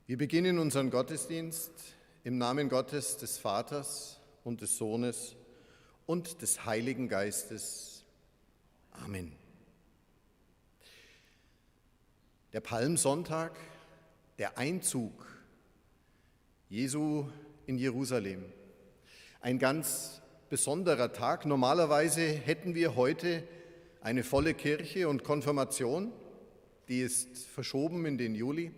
Wir beginnen unseren Gottesdienst im Namen Gottes, des Vaters und des Sohnes und des Heiligen Geistes. Amen. Der Palmsonntag, der Einzug Jesu in Jerusalem. Ein ganz besonderer Tag. Normalerweise hätten wir heute eine volle Kirche und Konfirmation. Die ist verschoben in den Juli.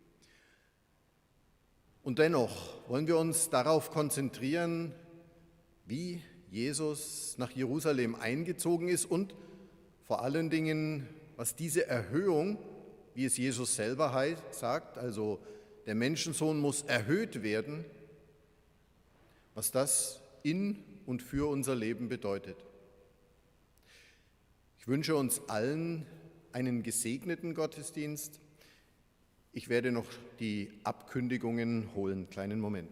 Und dennoch wollen wir uns darauf konzentrieren, wie Jesus nach Jerusalem eingezogen ist und vor allen Dingen, was diese Erhöhung, wie es Jesus selber sagt, also der Menschensohn muss erhöht werden, was das in und für unser Leben bedeutet. Ich wünsche uns allen einen gesegneten Gottesdienst. Ich werde noch die Abkündigungen holen. Kleinen Moment.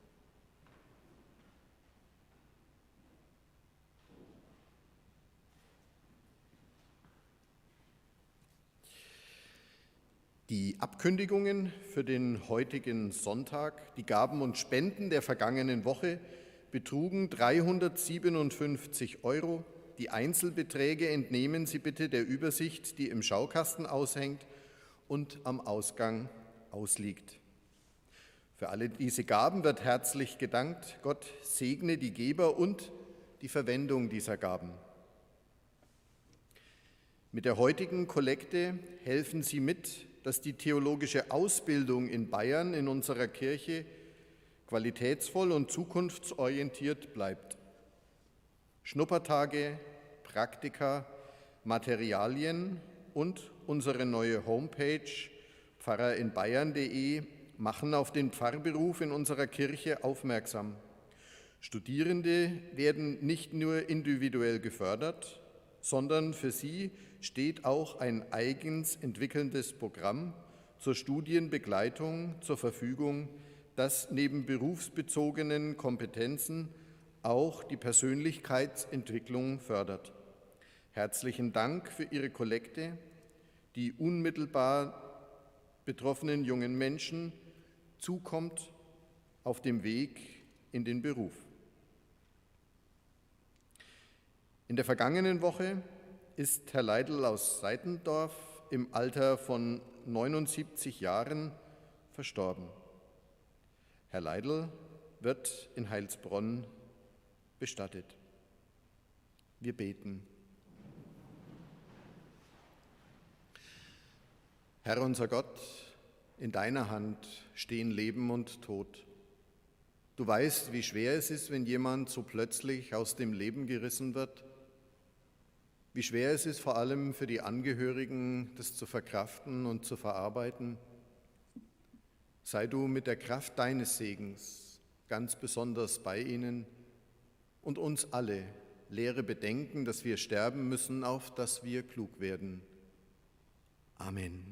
Die Abkündigungen für den heutigen Sonntag, die Gaben und Spenden der vergangenen Woche betrugen 357 €. Die Einzelbeträge entnehmen Sie bitte der Übersicht, die im Schaukasten aushängt und am Ausgang ausliegt. Für alle diese Gaben wird herzlich gedankt. Gott segne die Geber und die Verwendung dieser Gaben. Mit der heutigen Kollekte helfen Sie mit, dass die theologische Ausbildung in Bayern in unserer Kirche qualitätsvoll und zukunftsorientiert bleibt. Schnuppertage, Praktika, Materialien und unsere neue Homepage pfarrerinbayern.de machen auf den Pfarrberuf in unserer Kirche aufmerksam. Studierende werden nicht nur individuell gefördert, sondern für sie steht auch ein eigens entwickelndes Programm zur Studienbegleitung zur Verfügung, das neben berufsbezogenen Kompetenzen auch die Persönlichkeitsentwicklung fördert. Herzlichen Dank für Ihre Kollekte, die unmittelbar betroffenen jungen Menschen zukommt auf dem Weg in den Beruf. In der vergangenen Woche ist Herr Leidl aus Seitendorf im Alter von 79 Jahren verstorben. Herr Leidl wird in Heilsbronn bestattet. Wir beten. Herr unser Gott, in deiner Hand stehen Leben und Tod. Du weißt, wie schwer es ist, wenn jemand so plötzlich aus dem Leben gerissen wird. Wie schwer es ist, vor allem für die Angehörigen, das zu verkraften und zu verarbeiten. Sei du mit der Kraft deines Segens ganz besonders bei ihnen und uns alle lehre bedenken, dass wir sterben müssen, auf dass wir klug werden. Amen.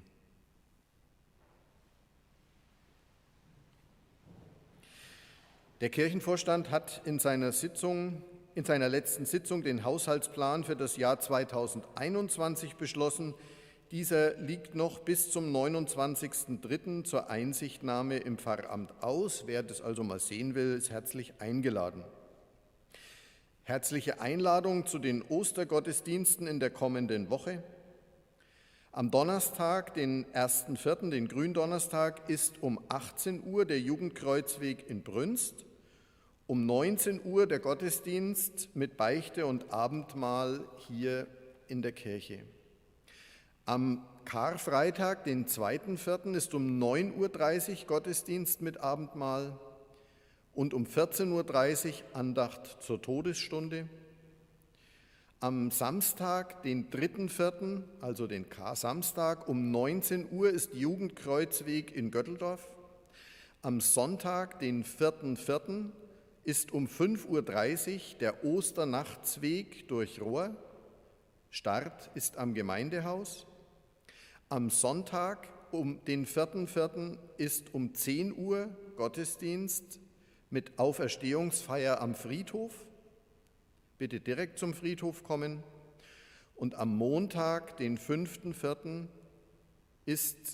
Der Kirchenvorstand hat in seiner letzten Sitzung den Haushaltsplan für das Jahr 2021 beschlossen. Dieser liegt noch bis zum 29.03. zur Einsichtnahme im Pfarramt aus. Wer das also mal sehen will, ist herzlich eingeladen. Herzliche Einladung zu den Ostergottesdiensten in der kommenden Woche. Am Donnerstag, den 1.4., den Gründonnerstag, ist um 18 Uhr der Jugendkreuzweg in Brünst, um 19 Uhr der Gottesdienst mit Beichte und Abendmahl hier in der Kirche. Am Karfreitag, den 2.4., ist um 9.30 Uhr Gottesdienst mit Abendmahl und um 14.30 Uhr Andacht zur Todesstunde. Am Samstag, den 3.4., also den Kar-Samstag, um 19 Uhr ist Jugendkreuzweg in Götteldorf. Am Sonntag, den 4.4., ist um 5.30 Uhr der Osternachtsweg durch Rohr. Start ist am Gemeindehaus. Am Sonntag, den 4.4., ist um 10 Uhr Gottesdienst mit Auferstehungsfeier am Friedhof. Bitte direkt zum Friedhof kommen. Und am Montag, den 5.4., ist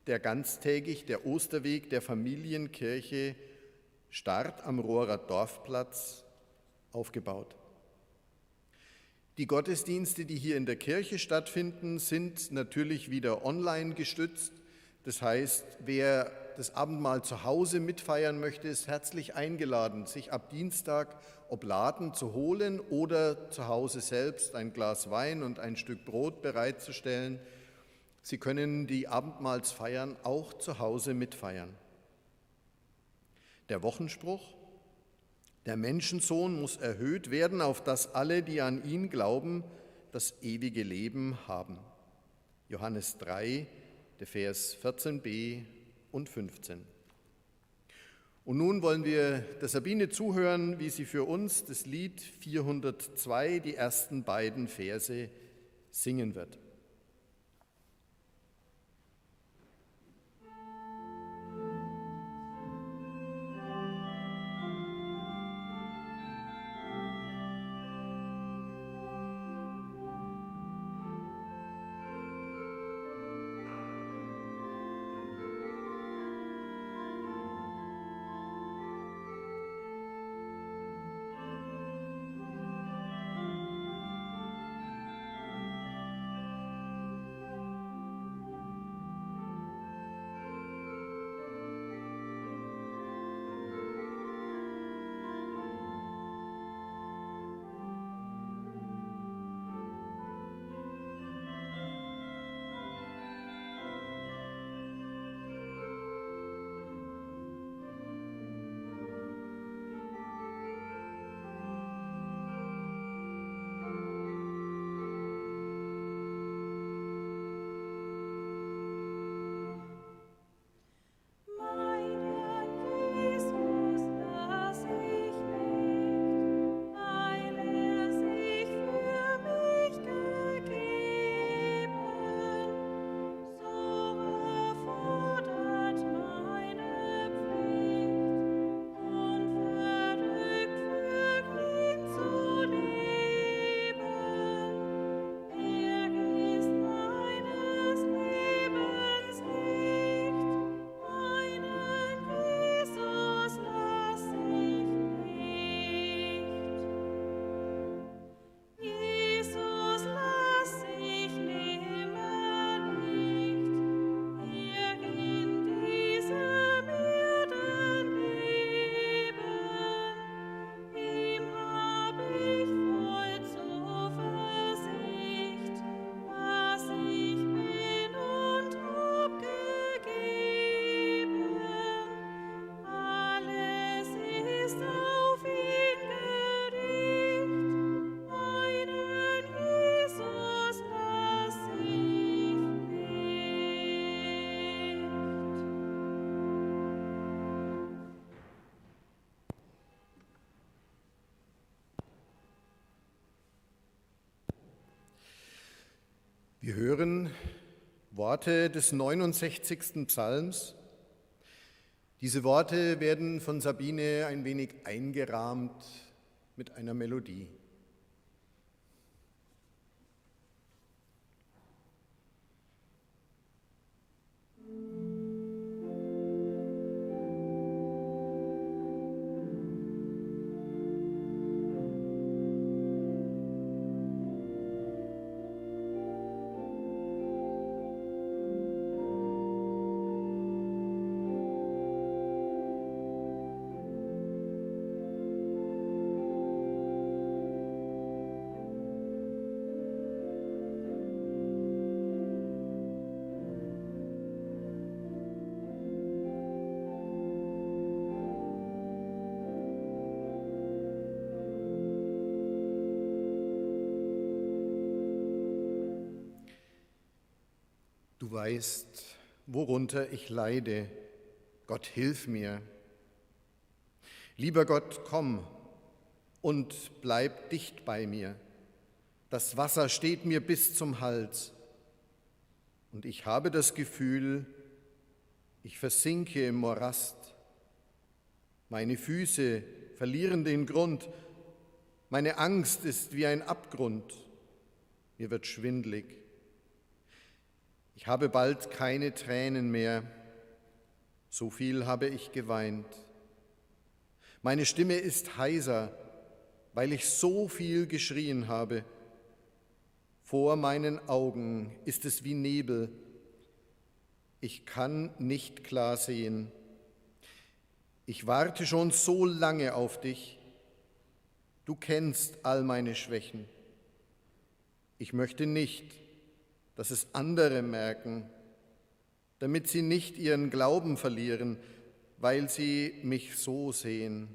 der ganztägig der Osterweg der Familienkirche Start am Rohrer Dorfplatz aufgebaut. Die Gottesdienste, die hier in der Kirche stattfinden, sind natürlich wieder online gestützt. Das heißt, wer das Abendmahl zu Hause mitfeiern möchte, ist herzlich eingeladen, sich ab Dienstag Oblaten zu holen oder zu Hause selbst ein Glas Wein und ein Stück Brot bereitzustellen. Sie können die Abendmahlsfeiern auch zu Hause mitfeiern. Der Wochenspruch: Der Menschensohn muss erhöht werden, auf dass alle, die an ihn glauben, das ewige Leben haben. Johannes 3, der Vers 14b und 15. Und nun wollen wir der Sabine zuhören, wie sie für uns das Lied 402, die ersten beiden Verse, singen wird. Wir hören Worte des 69. Psalms. Diese Worte werden von Sabine ein wenig eingerahmt mit einer Melodie. Du weißt, worunter ich leide. Gott, hilf mir. Lieber Gott, komm und bleib dicht bei mir. Das Wasser steht mir bis zum Hals. Und ich habe das Gefühl, ich versinke im Morast. Meine Füße verlieren den Grund. Meine Angst ist wie ein Abgrund. Mir wird schwindlig. Ich habe bald keine Tränen mehr, so viel habe ich geweint. Meine Stimme ist heiser, weil ich so viel geschrien habe. Vor meinen Augen ist es wie Nebel. Ich kann nicht klar sehen. Ich warte schon so lange auf dich. Du kennst all meine Schwächen. Ich möchte nicht, dass es andere merken, damit sie nicht ihren Glauben verlieren, weil sie mich so sehen.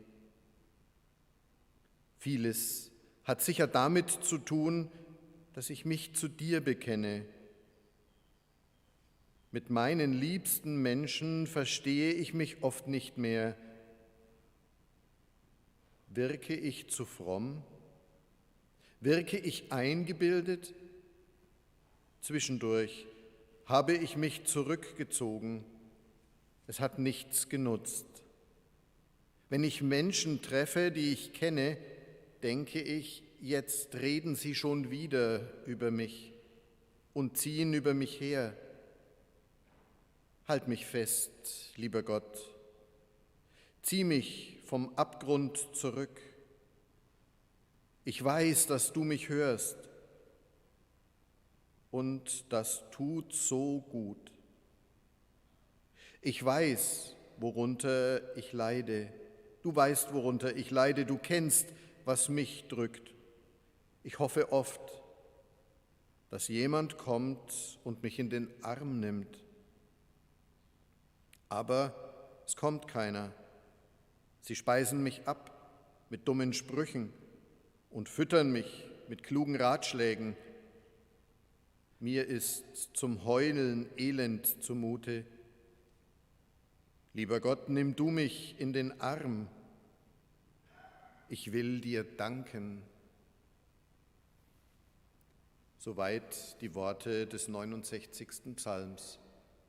Vieles hat sicher damit zu tun, dass ich mich zu dir bekenne. Mit meinen liebsten Menschen verstehe ich mich oft nicht mehr. Wirke ich zu fromm? Wirke ich eingebildet? Zwischendurch habe ich mich zurückgezogen. Es hat nichts genutzt. Wenn ich Menschen treffe, die ich kenne, denke ich, jetzt reden sie schon wieder über mich und ziehen über mich her. Halt mich fest, lieber Gott. Zieh mich vom Abgrund zurück. Ich weiß, dass du mich hörst und das tut so gut. Ich weiß, worunter ich leide. Du weißt, worunter ich leide. Du kennst, was mich drückt. Ich hoffe oft, dass jemand kommt und mich in den Arm nimmt. Aber es kommt keiner. Sie speisen mich ab mit dummen Sprüchen und füttern mich mit klugen Ratschlägen. Mir ist zum Heulen elend zumute. Lieber Gott, nimm du mich in den Arm. Ich will dir danken. Soweit die Worte des 69. Psalms.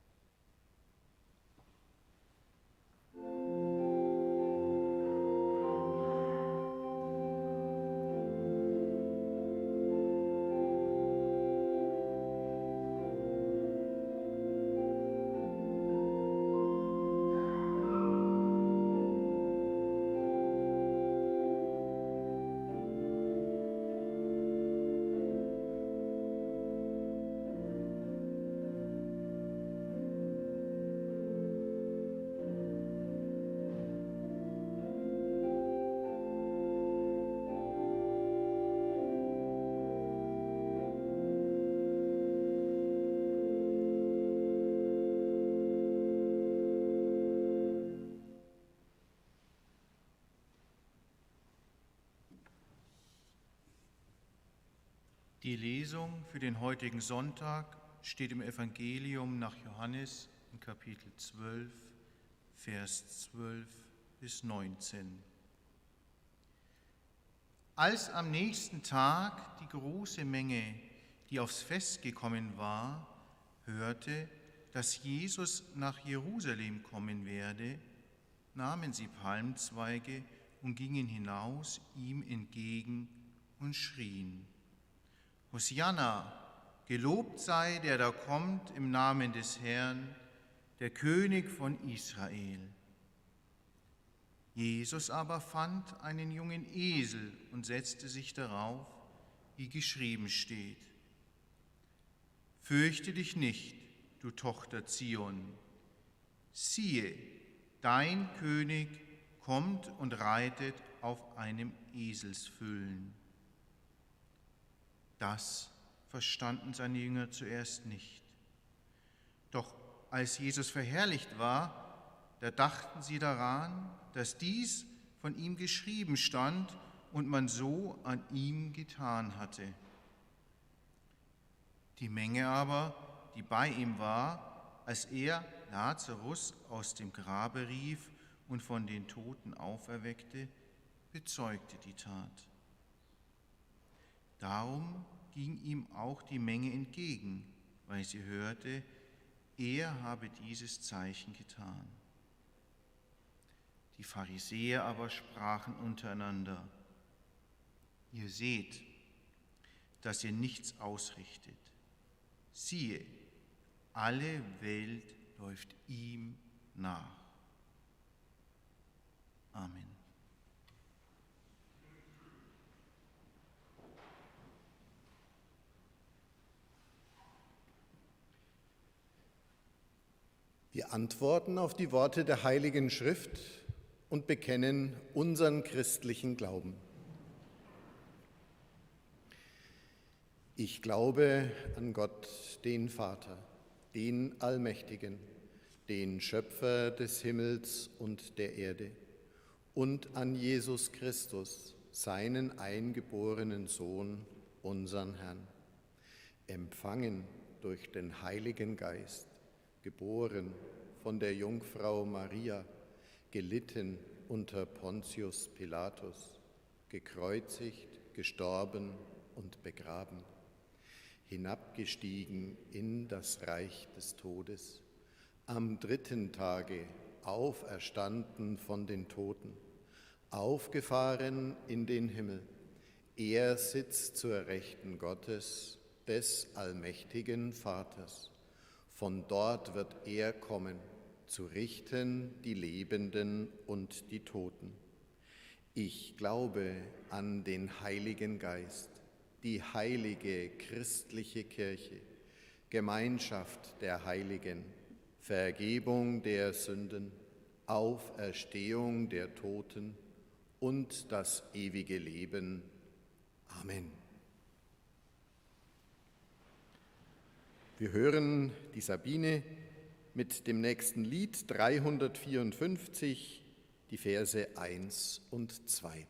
Die Lesung für den heutigen Sonntag steht im Evangelium nach Johannes in Kapitel 12, Vers 12 bis 19. Als am nächsten Tag die große Menge, die aufs Fest gekommen war, hörte, dass Jesus nach Jerusalem kommen werde, nahmen sie Palmzweige und gingen hinaus ihm entgegen und schrien: Hosianna, gelobt sei, der da kommt im Namen des Herrn, der König von Israel. Jesus aber fand einen jungen Esel und setzte sich darauf, wie geschrieben steht: Fürchte dich nicht, du Tochter Zion. Siehe, dein König kommt und reitet auf einem Eselsfüllen. Das verstanden seine Jünger zuerst nicht. Doch als Jesus verherrlicht war, da dachten sie daran, dass dies von ihm geschrieben stand und man so an ihm getan hatte. Die Menge aber, die bei ihm war, als er Lazarus aus dem Grabe rief und von den Toten auferweckte, bezeugte die Tat. Darum ging ihm auch die Menge entgegen, weil sie hörte, er habe dieses Zeichen getan. Die Pharisäer aber sprachen untereinander: Ihr seht, dass ihr nichts ausrichtet. Siehe, Alle Welt läuft ihm nach. Amen. Wir antworten auf die Worte der Heiligen Schrift und bekennen unseren christlichen Glauben. Ich glaube an Gott, den Vater, den Allmächtigen, den Schöpfer des Himmels und der Erde, und an Jesus Christus, seinen eingeborenen Sohn, unseren Herrn, empfangen durch den Heiligen Geist, geboren von der Jungfrau Maria, gelitten unter Pontius Pilatus, gekreuzigt, gestorben und begraben, hinabgestiegen in das Reich des Todes, am dritten Tage auferstanden von den Toten, aufgefahren in den Himmel. Er sitzt zur Rechten Gottes, des allmächtigen Vaters. Von dort wird er kommen, zu richten die Lebenden und die Toten. Ich glaube an den Heiligen Geist, die heilige christliche Kirche, Gemeinschaft der Heiligen, Vergebung der Sünden, Auferstehung der Toten und das ewige Leben. Amen. Wir hören die Sabine mit dem nächsten Lied 354, die Verse 1 und 2.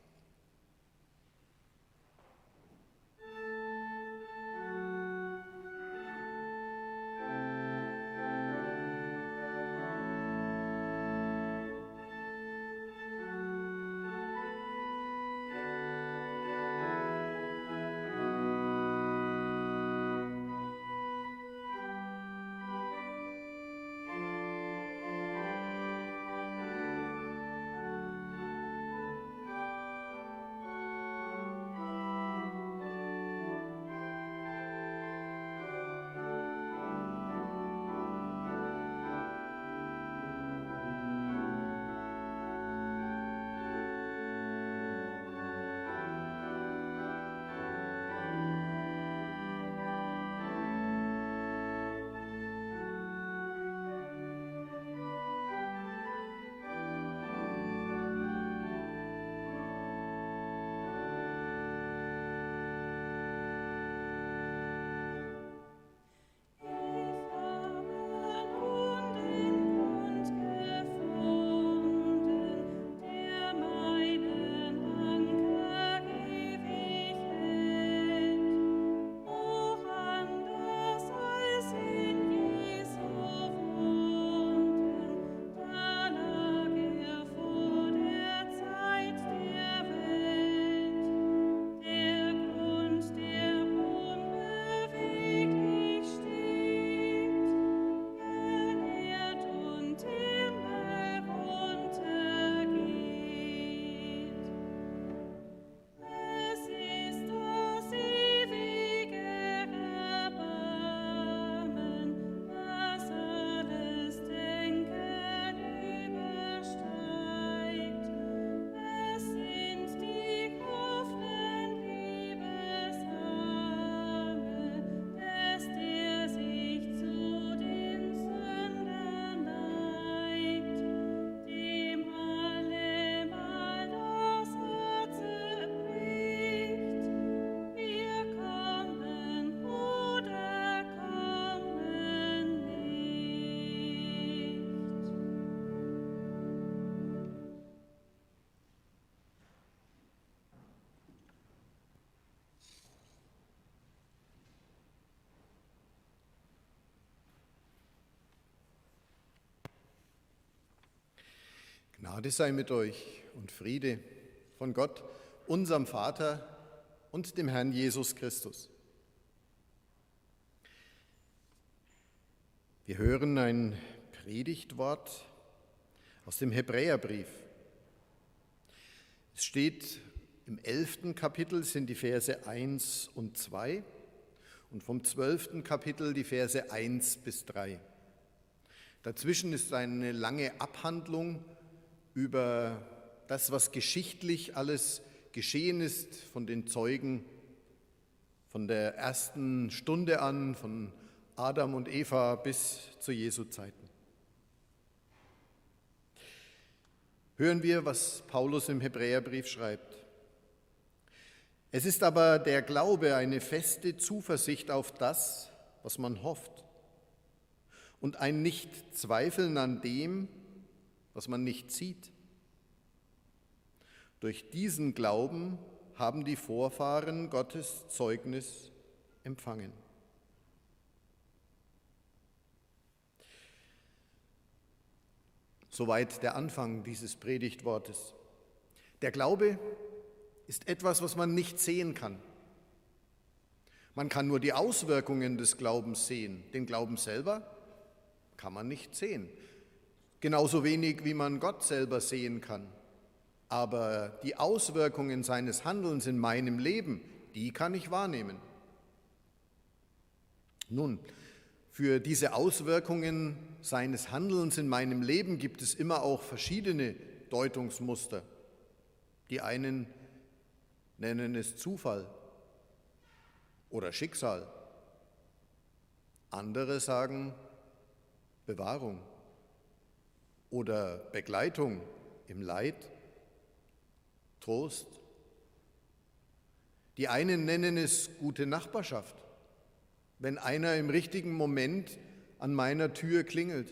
Gnade sei mit euch und Friede von Gott, unserem Vater und dem Herrn Jesus Christus. Wir hören ein Predigtwort aus dem Hebräerbrief. Es steht im 11. Kapitel, sind die Verse 1 und 2, und vom 12. Kapitel die Verse 1 bis 3. Dazwischen ist eine lange Abhandlung über das, was geschichtlich alles geschehen ist von den Zeugen, von der ersten Stunde an, von Adam und Eva bis zu Jesu Zeiten. Hören wir, was Paulus im Hebräerbrief schreibt. Es ist aber der Glaube eine feste Zuversicht auf das, was man hofft, und ein Nicht-Zweifeln an dem, was man nicht sieht. Durch diesen Glauben haben die Vorfahren Gottes Zeugnis empfangen. Soweit der Anfang dieses Predigtwortes. Der Glaube ist etwas, was man nicht sehen kann. Man kann nur die Auswirkungen des Glaubens sehen. Den Glauben selber kann man nicht sehen. Genauso wenig, wie man Gott selber sehen kann. Aber die Auswirkungen seines Handelns in meinem Leben, die kann ich wahrnehmen. Nun, für diese Auswirkungen seines Handelns in meinem Leben gibt es immer auch verschiedene Deutungsmuster. Die einen nennen es Zufall oder Schicksal. Andere sagen Bewahrung oder Begleitung im Leid, Trost. Die einen nennen es gute Nachbarschaft, wenn einer im richtigen Moment an meiner Tür klingelt.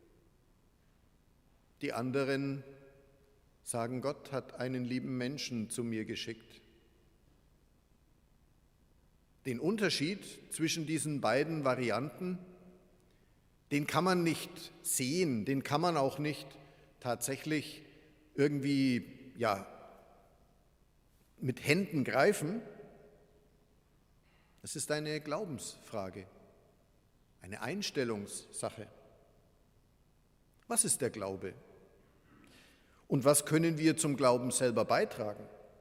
Die anderen sagen, Gott hat einen lieben Menschen zu mir geschickt. Den Unterschied zwischen diesen beiden Varianten, den kann man nicht sehen, den kann man auch nicht tatsächlich irgendwie mit Händen greifen. Es ist eine Glaubensfrage, eine Einstellungssache. Was ist der Glaube? Und was können wir zum Glauben selber beitragen?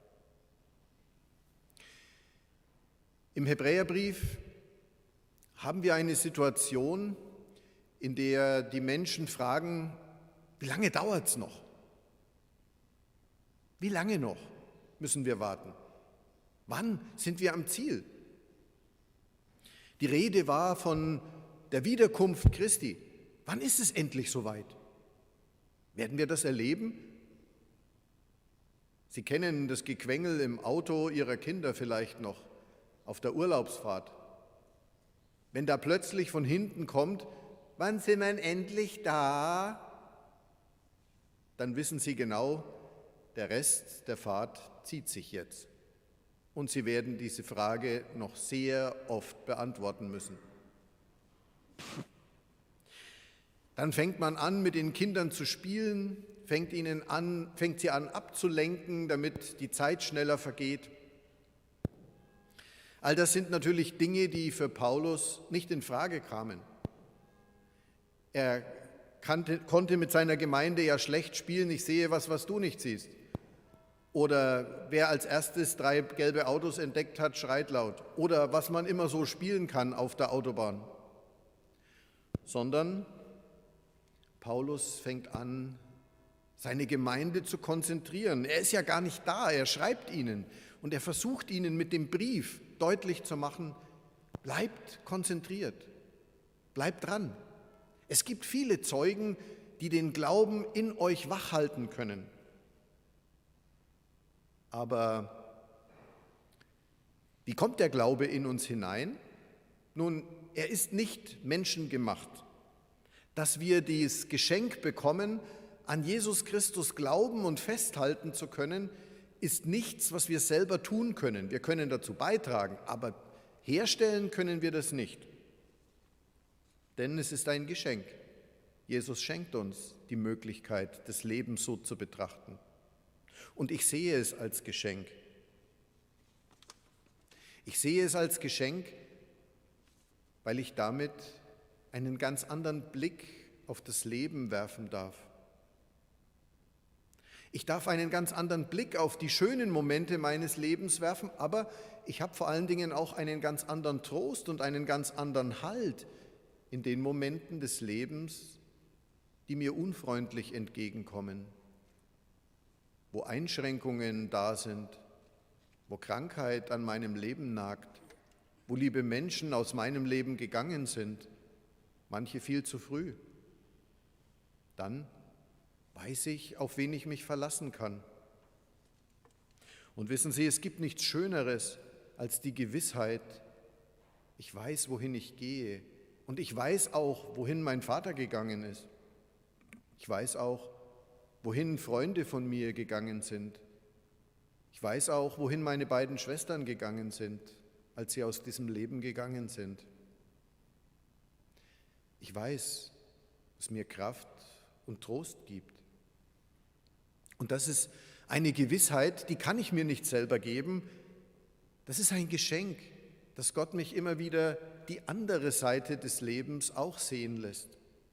Im Hebräerbrief haben wir eine Situation, in der die Menschen fragen, wie lange dauert es noch? Wie lange noch müssen wir warten? Wann sind wir am Ziel? Die Rede war von der Wiederkunft Christi. Wann ist es endlich soweit? Werden wir das erleben? Sie kennen das Gequengel im Auto Ihrer Kinder vielleicht noch auf der Urlaubsfahrt. Wenn da plötzlich von hinten kommt, wann sind wir endlich da? Dann wissen Sie genau, der Rest der Fahrt zieht sich jetzt. Und Sie werden diese Frage noch sehr oft beantworten müssen. Dann fängt man an, mit den Kindern zu spielen, fängt sie an abzulenken, damit die Zeit schneller vergeht. All das sind natürlich Dinge, die für Paulus nicht in Frage kamen. Er konnte mit seiner Gemeinde ja schlecht spielen, ich sehe was du nicht siehst. Oder wer als erstes 3 gelbe Autos entdeckt hat, schreit laut. Oder was man immer so spielen kann auf der Autobahn. Sondern Paulus fängt an, seine Gemeinde zu konzentrieren. Er ist ja gar nicht da, er schreibt ihnen und er versucht ihnen mit dem Brief deutlich zu machen, bleibt konzentriert, bleibt dran. Es gibt viele Zeugen, die den Glauben in euch wachhalten können. Aber wie kommt der Glaube in uns hinein? Nun, er ist nicht menschengemacht. Dass wir dieses Geschenk bekommen, an Jesus Christus glauben und festhalten zu können, ist nichts, was wir selber tun können. Wir können dazu beitragen, aber herstellen können wir das nicht. Denn es ist ein Geschenk. Jesus schenkt uns die Möglichkeit, das Leben so zu betrachten. Und ich sehe es als Geschenk. Ich sehe es als Geschenk, weil ich damit einen ganz anderen Blick auf das Leben werfen darf. Ich darf einen ganz anderen Blick auf die schönen Momente meines Lebens werfen, aber ich habe vor allen Dingen auch einen ganz anderen Trost und einen ganz anderen Halt in den Momenten des Lebens, die mir unfreundlich entgegenkommen, wo Einschränkungen da sind, wo Krankheit an meinem Leben nagt, wo liebe Menschen aus meinem Leben gegangen sind, manche viel zu früh. Dann weiß ich, auf wen ich mich verlassen kann. Und wissen Sie, es gibt nichts Schöneres als die Gewissheit, ich weiß, wohin ich gehe, und ich weiß auch, wohin mein Vater gegangen ist. Ich weiß auch, wohin Freunde von mir gegangen sind. Ich weiß auch, wohin meine beiden Schwestern gegangen sind, als sie aus diesem Leben gegangen sind. Ich weiß, dass mir Kraft und Trost gibt. Und das ist eine Gewissheit, die kann ich mir nicht selber geben. Das ist ein Geschenk, dass Gott mich immer wieder die andere Seite des Lebens auch sehen lässt.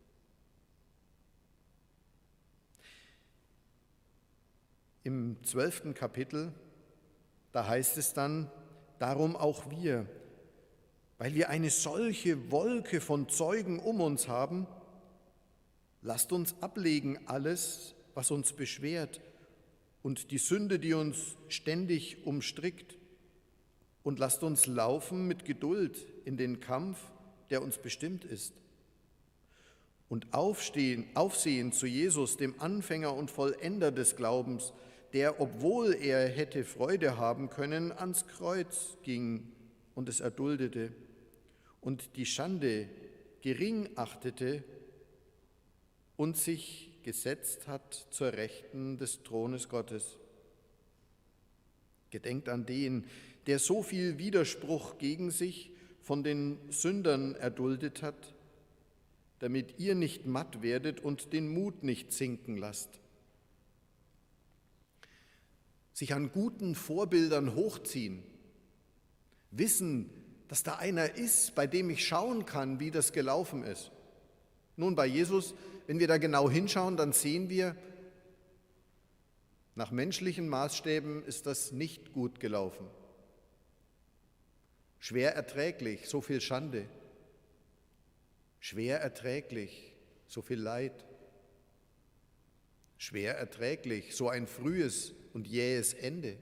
Im 12. Kapitel, da heißt es dann, darum auch wir, weil wir eine solche Wolke von Zeugen um uns haben, lasst uns ablegen alles, was uns beschwert und die Sünde, die uns ständig umstrickt, und lasst uns laufen mit Geduld in den Kampf, der uns bestimmt ist. Und aufsehen zu Jesus, dem Anfänger und Vollender des Glaubens, der, obwohl er hätte Freude haben können, ans Kreuz ging und es erduldete und die Schande gering achtete und sich gesetzt hat zur Rechten des Thrones Gottes. Gedenkt an den, der so viel Widerspruch gegen sich von den Sündern erduldet hat, damit ihr nicht matt werdet und den Mut nicht sinken lasst. Sich an guten Vorbildern hochziehen, wissen, dass da einer ist, bei dem ich schauen kann, wie das gelaufen ist. Nun, bei Jesus, wenn wir da genau hinschauen, dann sehen wir, nach menschlichen Maßstäben ist das nicht gut gelaufen. Schwer erträglich, so viel Schande. Schwer erträglich, so viel Leid. Schwer erträglich, so ein frühes und jähes Ende.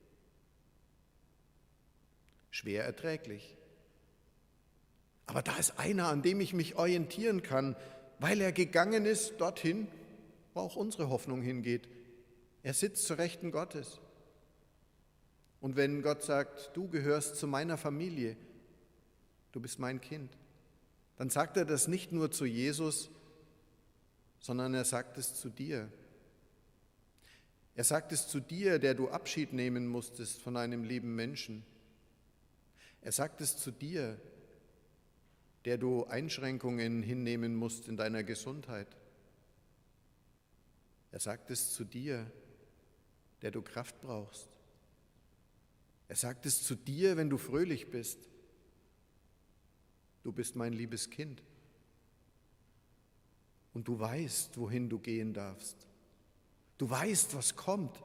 Schwer erträglich. Aber da ist einer, an dem ich mich orientieren kann, weil er gegangen ist dorthin, wo auch unsere Hoffnung hingeht. Er sitzt zur Rechten Gottes. Und wenn Gott sagt, du gehörst zu meiner Familie, du bist mein Kind, dann sagt er das nicht nur zu Jesus, sondern er sagt es zu dir. Er sagt es zu dir, der du Abschied nehmen musstest von einem lieben Menschen. Er sagt es zu dir, der du Einschränkungen hinnehmen musst in deiner Gesundheit. Er sagt es zu dir, der du Kraft brauchst. Er sagt es zu dir, wenn du fröhlich bist. Du bist mein liebes Kind. Und du weißt, wohin du gehen darfst. Du weißt, was kommt.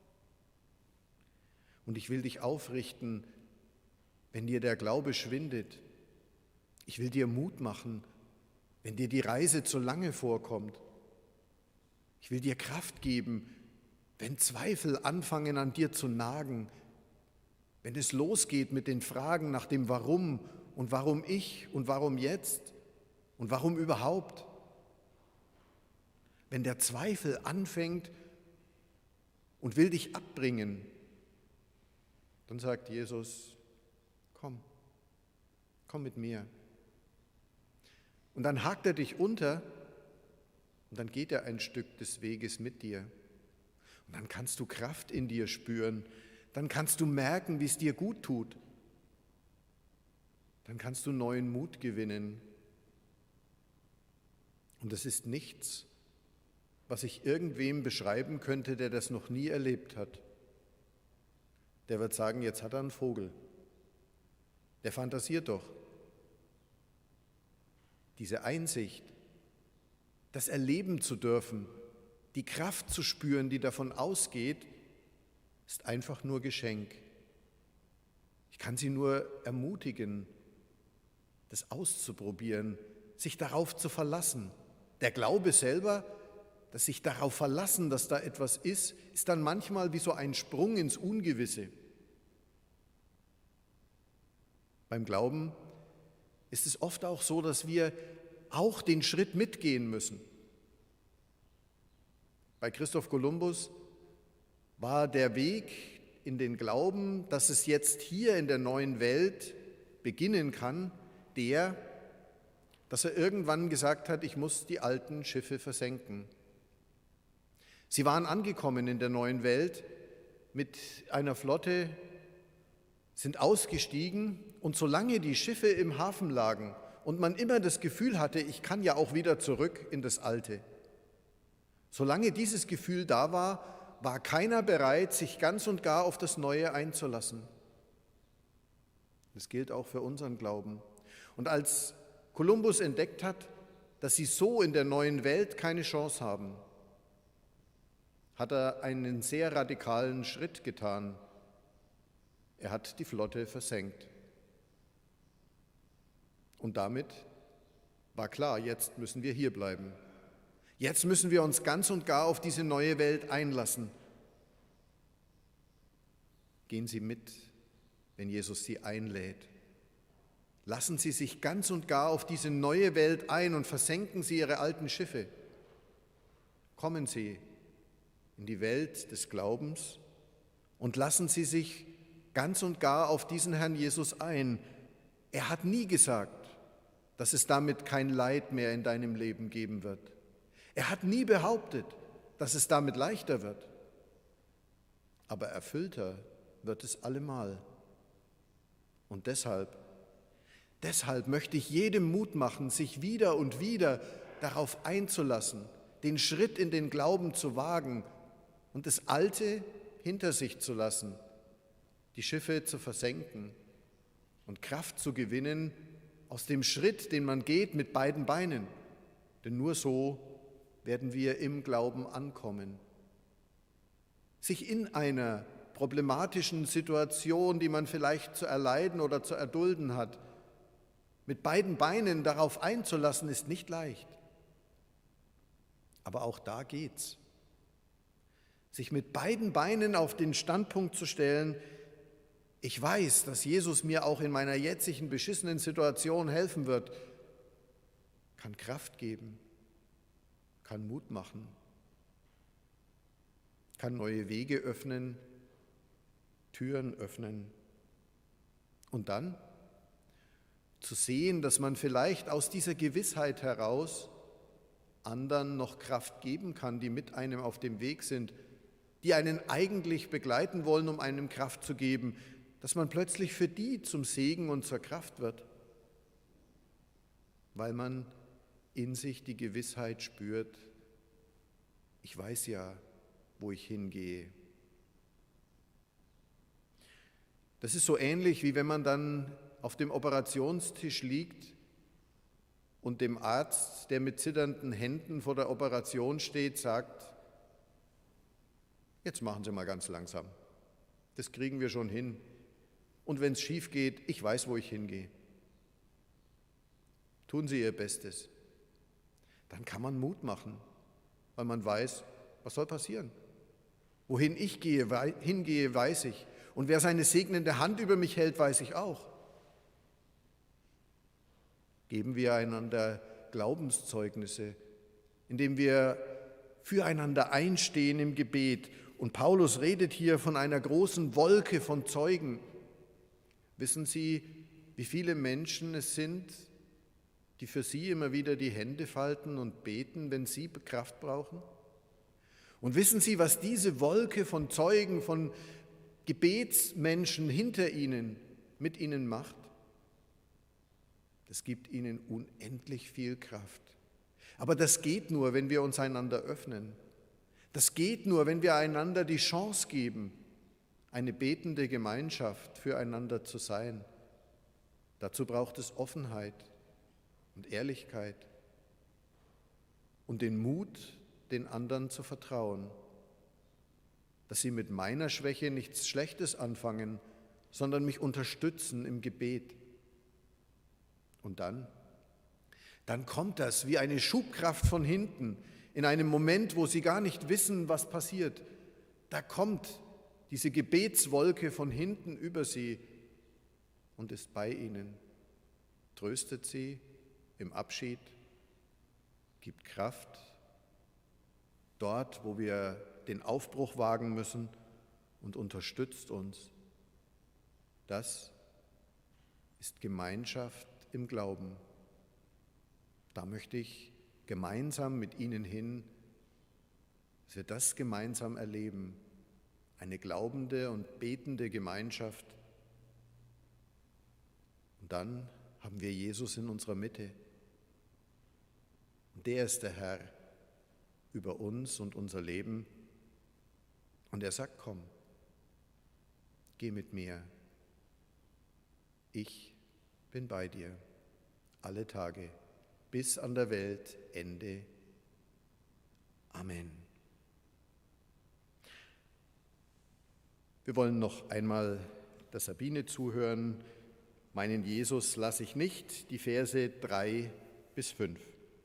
Und ich will dich aufrichten, wenn dir der Glaube schwindet. Ich will dir Mut machen, wenn dir die Reise zu lange vorkommt. Ich will dir Kraft geben, wenn Zweifel anfangen an dir zu nagen, wenn es losgeht mit den Fragen nach dem Warum und warum ich und warum jetzt und warum überhaupt. Wenn der Zweifel anfängt und will dich abbringen, dann sagt Jesus, komm mit mir. Und dann hakt er dich unter und dann geht er ein Stück des Weges mit dir. Und dann kannst du Kraft in dir spüren, dann kannst du merken, wie es dir gut tut. Dann kannst du neuen Mut gewinnen. Und es ist nichts, was ich irgendwem beschreiben könnte, der das noch nie erlebt hat. Der wird sagen, jetzt hat er einen Vogel. Der fantasiert doch. Diese Einsicht, das erleben zu dürfen, die Kraft zu spüren, die davon ausgeht, ist einfach nur Geschenk. Ich kann Sie nur ermutigen, das auszuprobieren, sich darauf zu verlassen. Der Glaube selber, das sich darauf verlassen, dass da etwas ist dann manchmal wie so ein Sprung ins Ungewisse. Beim Glauben ist es oft auch so, dass wir auch den Schritt mitgehen müssen. Bei Christoph Kolumbus war der Weg in den Glauben, dass es jetzt hier in der neuen Welt beginnen kann, dass er irgendwann gesagt hat, ich muss die alten Schiffe versenken. Sie waren angekommen in der neuen Welt mit einer Flotte, sind ausgestiegen und solange die Schiffe im Hafen lagen und man immer das Gefühl hatte, ich kann ja auch wieder zurück in das Alte, solange dieses Gefühl da war, war keiner bereit, sich ganz und gar auf das Neue einzulassen. Das gilt auch für unseren Glauben. Und als Kolumbus entdeckt hat, dass sie so in der neuen Welt keine Chance haben, hat er einen sehr radikalen Schritt getan. Er hat die Flotte versenkt. Und damit war klar, jetzt müssen wir hier bleiben. Jetzt müssen wir uns ganz und gar auf diese neue Welt einlassen. Gehen Sie mit, wenn Jesus Sie einlädt. Lassen Sie sich ganz und gar auf diese neue Welt ein und versenken Sie Ihre alten Schiffe. Kommen Sie in die Welt des Glaubens und lassen Sie sich ganz und gar auf diesen Herrn Jesus ein. Er hat nie gesagt, dass es damit kein Leid mehr in deinem Leben geben wird. Er hat nie behauptet, dass es damit leichter wird. Aber erfüllter wird es allemal. Und deshalb möchte ich jedem Mut machen, sich wieder und wieder darauf einzulassen, den Schritt in den Glauben zu wagen und das Alte hinter sich zu lassen, die Schiffe zu versenken und Kraft zu gewinnen aus dem Schritt, den man geht mit beiden Beinen. Denn nur so werden wir im Glauben ankommen. Sich in einer problematischen Situation, die man vielleicht zu erleiden oder zu erdulden hat, mit beiden Beinen darauf einzulassen, ist nicht leicht. Aber auch da geht's. Sich mit beiden Beinen auf den Standpunkt zu stellen, ich weiß, dass Jesus mir auch in meiner jetzigen beschissenen Situation helfen wird, kann Kraft geben, kann Mut machen, kann neue Wege öffnen, Türen öffnen. Und dann zu sehen, dass man vielleicht aus dieser Gewissheit heraus anderen noch Kraft geben kann, die mit einem auf dem Weg sind, die einen eigentlich begleiten wollen, um einem Kraft zu geben, dass man plötzlich für die zum Segen und zur Kraft wird, weil man in sich die Gewissheit spürt, ich weiß ja, wo ich hingehe. Das ist so ähnlich, wie wenn man dann auf dem Operationstisch liegt und dem Arzt, der mit zitternden Händen vor der Operation steht, sagt, jetzt machen Sie mal ganz langsam, das kriegen wir schon hin. Und wenn es schief geht, ich weiß, wo ich hingehe. Tun Sie Ihr Bestes. Dann kann man Mut machen, weil man weiß, was soll passieren. Wohin ich hingehe, weiß ich. Und wer seine segnende Hand über mich hält, weiß ich auch. Geben wir einander Glaubenszeugnisse, indem wir füreinander einstehen im Gebet. Und Paulus redet hier von einer großen Wolke von Zeugen. Wissen Sie, wie viele Menschen es sind, die für Sie immer wieder die Hände falten und beten, wenn Sie Kraft brauchen? Und wissen Sie, was diese Wolke von Zeugen, von Gebetsmenschen hinter Ihnen mit Ihnen macht? Das gibt Ihnen unendlich viel Kraft. Aber das geht nur, wenn wir uns einander öffnen. Das geht nur, wenn wir einander die Chance geben, eine betende Gemeinschaft füreinander zu sein. Dazu braucht es Offenheit und Ehrlichkeit und den Mut, den anderen zu vertrauen, dass sie mit meiner Schwäche nichts Schlechtes anfangen, sondern mich unterstützen im Gebet. Und dann kommt das wie eine Schubkraft von hinten, in einem Moment, wo sie gar nicht wissen, was passiert. Da kommt diese Gebetswolke von hinten über sie und ist bei ihnen, tröstet sie im Abschied, gibt Kraft, dort, wo wir den Aufbruch wagen müssen, und unterstützt uns. Das ist Gemeinschaft im Glauben. Da möchte ich gemeinsam mit Ihnen hin, dass wir das gemeinsam erleben, eine glaubende und betende Gemeinschaft. Und dann haben wir Jesus in unserer Mitte. Und der ist der Herr über uns und unser Leben. Und er sagt, komm, geh mit mir. Ich bin bei dir, alle Tage, bis an der Welt Ende. Amen. Wir wollen noch einmal der Sabine zuhören. Meinen Jesus lasse ich nicht, die Verse 3 bis 5.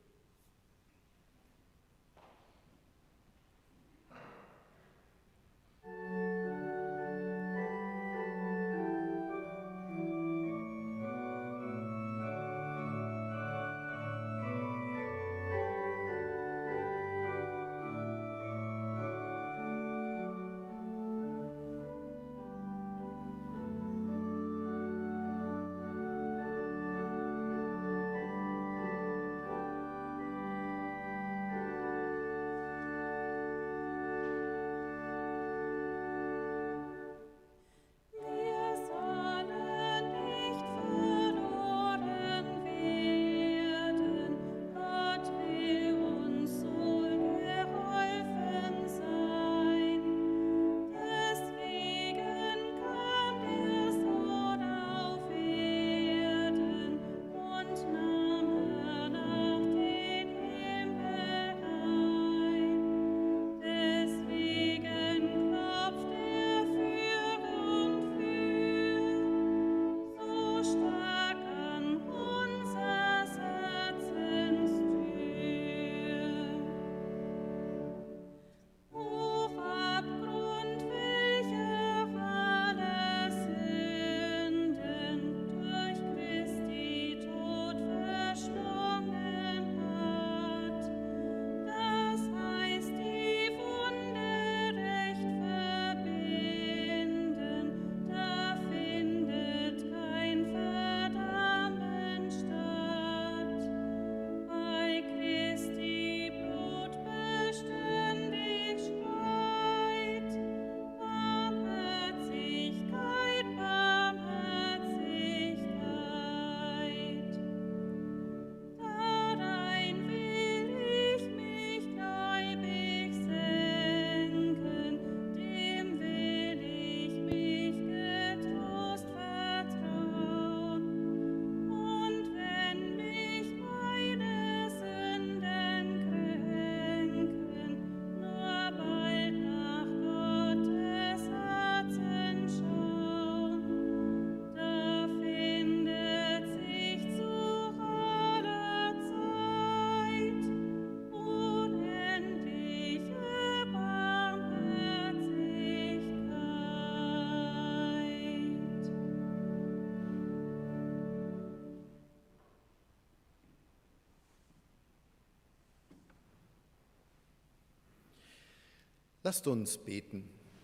Lasst uns beten.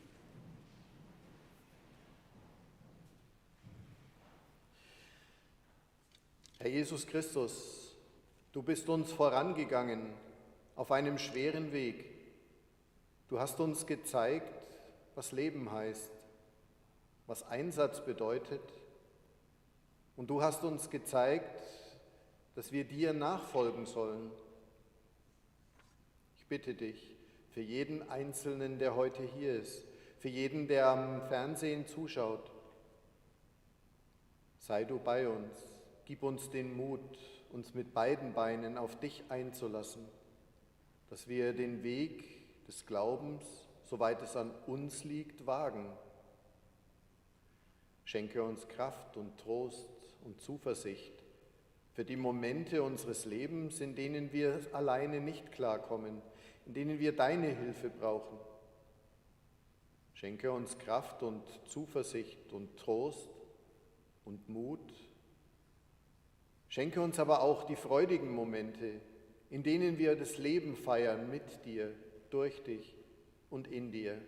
Herr Jesus Christus, du bist uns vorangegangen auf einem schweren Weg. Du hast uns gezeigt, was Leben heißt, was Einsatz bedeutet. Und du hast uns gezeigt, dass wir dir nachfolgen sollen. Ich bitte dich, für jeden Einzelnen, der heute hier ist, für jeden, der am Fernsehen zuschaut, sei du bei uns, gib uns den Mut, uns mit beiden Beinen auf dich einzulassen, dass wir den Weg des Glaubens, soweit es an uns liegt, wagen. Schenke uns Kraft und Trost und Zuversicht für die Momente unseres Lebens, in denen wir alleine nicht klarkommen, in denen wir deine Hilfe brauchen. Schenke uns Kraft und Zuversicht und Trost und Mut. Schenke uns aber auch die freudigen Momente, in denen wir das Leben feiern mit dir, durch dich und in dir.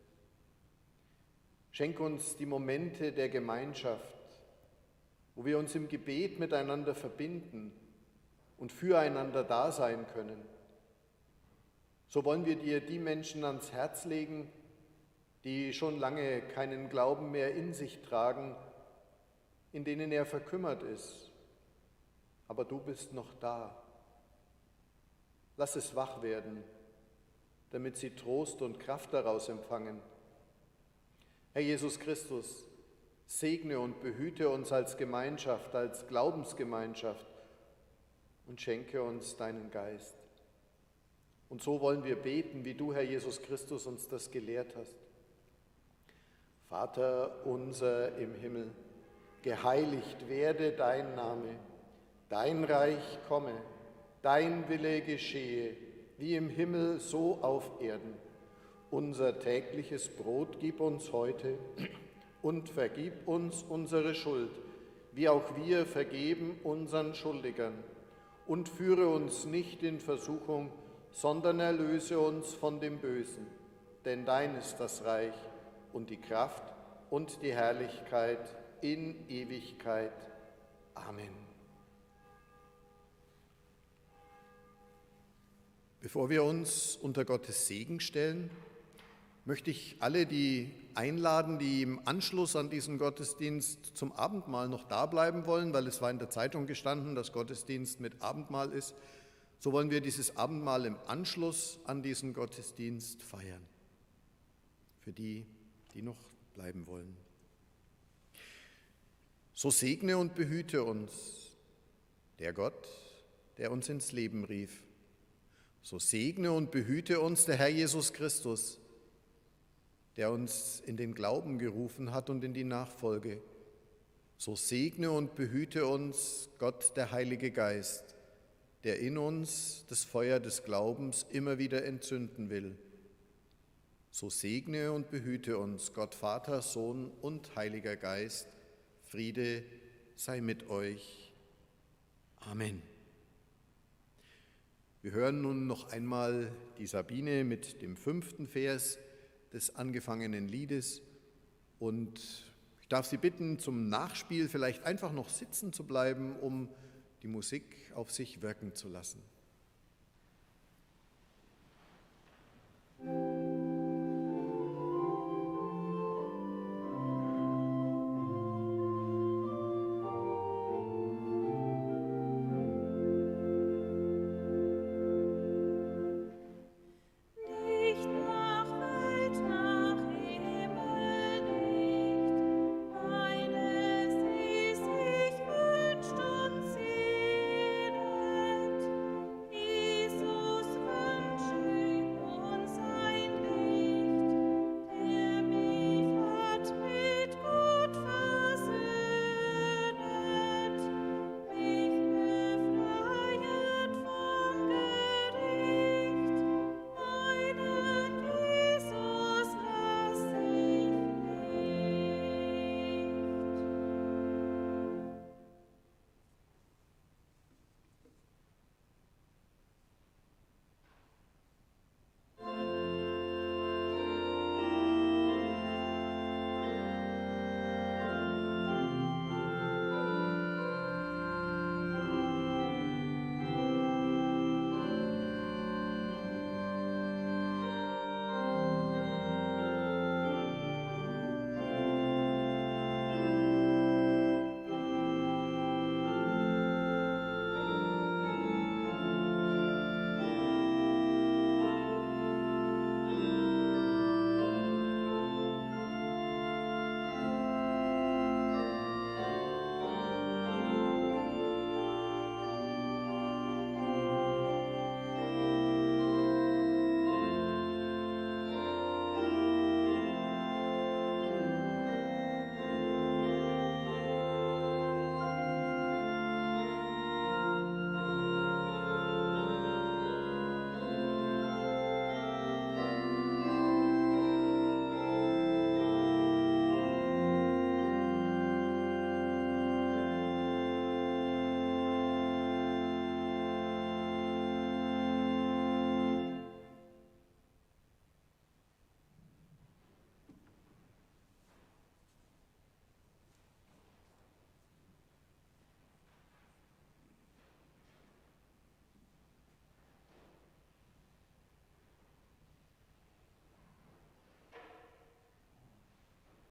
Schenke uns die Momente der Gemeinschaft, wo wir uns im Gebet miteinander verbinden und füreinander da sein können. So wollen wir dir die Menschen ans Herz legen, die schon lange keinen Glauben mehr in sich tragen, in denen er verkümmert ist. Aber du bist noch da. Lass es wach werden, damit sie Trost und Kraft daraus empfangen. Herr Jesus Christus, segne und behüte uns als Gemeinschaft, als Glaubensgemeinschaft und schenke uns deinen Geist. Und so wollen wir beten, wie du, Herr Jesus Christus, uns das gelehrt hast. Vater unser im Himmel, geheiligt werde dein Name, dein Reich komme, dein Wille geschehe, wie im Himmel, so auf Erden. Unser tägliches Brot gib uns heute und vergib uns unsere Schuld, wie auch wir vergeben unseren Schuldigern. Und führe uns nicht in Versuchung, sondern erlöse uns von dem Bösen. Denn dein ist das Reich und die Kraft und die Herrlichkeit in Ewigkeit. Amen. Bevor wir uns unter Gottes Segen stellen, möchte ich alle die einladen, die im Anschluss an diesen Gottesdienst zum Abendmahl noch da bleiben wollen, weil es war in der Zeitung gestanden, dass Gottesdienst mit Abendmahl ist. So wollen wir dieses Abendmahl im Anschluss an diesen Gottesdienst feiern. Für die, die noch bleiben wollen. So segne und behüte uns der Gott, der uns ins Leben rief. So segne und behüte uns der Herr Jesus Christus, der uns in den Glauben gerufen hat und in die Nachfolge. So segne und behüte uns Gott, der Heilige Geist, der in uns das Feuer des Glaubens immer wieder entzünden will. So segne und behüte uns Gott, Vater, Sohn und Heiliger Geist. Friede sei mit euch. Amen. Wir hören nun noch einmal die Sabine mit dem 5. Vers des angefangenen Liedes und ich darf Sie bitten, zum Nachspiel vielleicht einfach noch sitzen zu bleiben, um die Musik auf sich wirken zu lassen.